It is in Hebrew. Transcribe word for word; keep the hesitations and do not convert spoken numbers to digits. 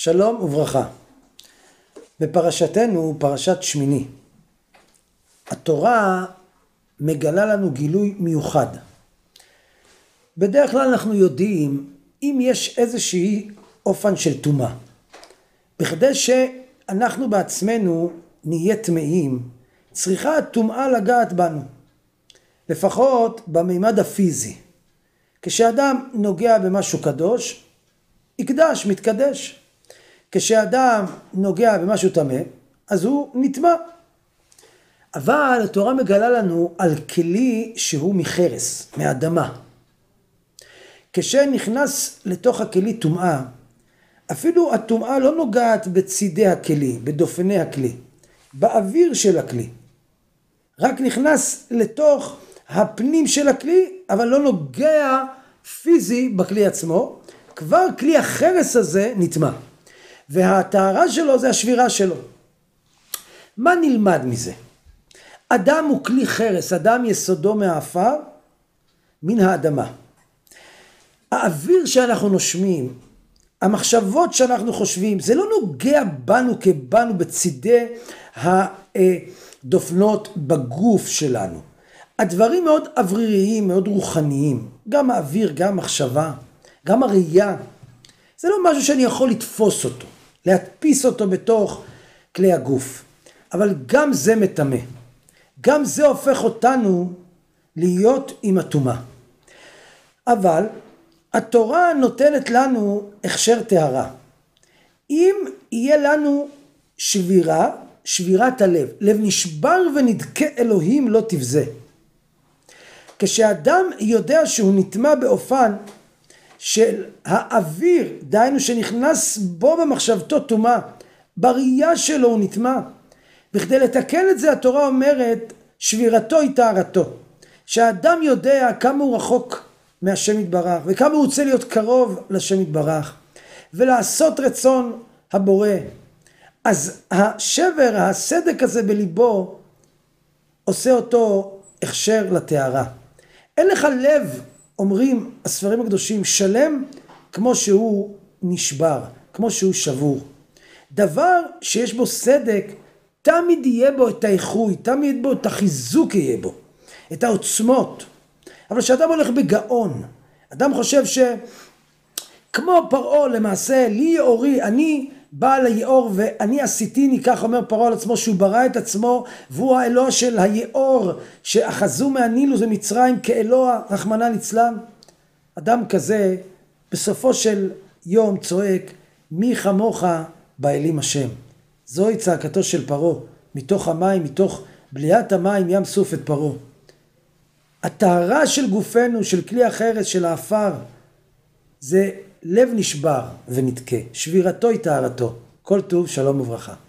שלום וברכה. בפרשתנו, פרשת שמיני, התורה מגלה לנו גילוי מיוחד. בדרך כלל אנחנו יודעים אם יש איזושהי אופן של טומאה. בכדי שאנחנו בעצמנו נהיה טמאים, צריכה הטומאה לגעת בנו. לפחות במימד הפיזי. כשאדם נוגע במשהו קדוש, יקדש, מתקדש. כשאדם נוגע במשהו טמא, אז הוא נטמא. אבל התורה מגלה לנו על כלי שהוא מחרס, מאדמה. כשנכנס לתוך הכלי טומאה, אפילו הטומאה לא נוגעת בצידי הכלי, בדופני הכלי, באוויר של הכלי. רק נכנס לתוך הפנים של הכלי, אבל לא נוגע פיזי בכלי עצמו. כבר כלי החרס הזה נטמא. והטהרה שלו זה השבירה שלו. מה נלמד מזה? אדם הוא כלי חרס, אדם יסודו מהעפר, מן האדמה. האוויר שאנחנו נושמים, המחשבות שאנחנו חושבים, זה לא נוגע בנו כבנו בצידי הדופנות בגוף שלנו. הדברים מאוד אווריריים, מאוד רוחניים, גם האוויר, גם מחשבה, גם הראייה. זה לא משהו שאני יכול לתפוס אותו, להדפיס אותו בתוך כלי הגוף. אבל גם זה מטמא. גם זה הופך אותנו להיות עם הטומאה. אבל התורה נותנת לנו הכשר טהרה. אם יהיה לנו שבירה, שבירת הלב, לב נשבר ונדכה אלוהים לא תבזה. כשאדם יודע שהוא נטמא באופן של האוויר, דהיינו שנכנס בו במחשבתו טומאה, בראייה שלו הוא נטמא. בכדי לתקן את זה התורה אומרת שבירתו היא טהרתו. שהאדם יודע כמה הוא רחוק מהשם יתברך וכמה הוא רוצה להיות קרוב לשם יתברך ולעשות רצון הבורא. אז השבר, הסדק הזה בליבו עושה אותו הכשר לטהרה. אין לך לב, אומרים הספרים הקדושים, שלם כמו שהוא נשבר, כמו שהוא שבור. דבר שיש בו סדק, תמיד יהיה בו את האיחוי, תמיד בו את החיזוק יהיה בו, את העוצמות. אבל כשאדם הולך בגאון, אדם חושב שכמו פרעה למעשה, לי יאורי, אני בעל היאור ואני עשיתיני, כך אומר פרעה על עצמו, שהוא ברא את עצמו והוא האלוה של היאור שאחזו מהנילוס ומצרים כאלוה רחמנא ליצלן. אדם כזה בסופו של יום צועק, מי כמוך באלים השם. זוהי צעקתו של פרעה, מתוך המים, מתוך בליעת המים ים סוף את פרעה. הטהרה של גופנו, של כלי החרס, של האפר, זה לב נשבר ונתקה. שבירתו היא טהרתו. כל טוב, שלום וברכה.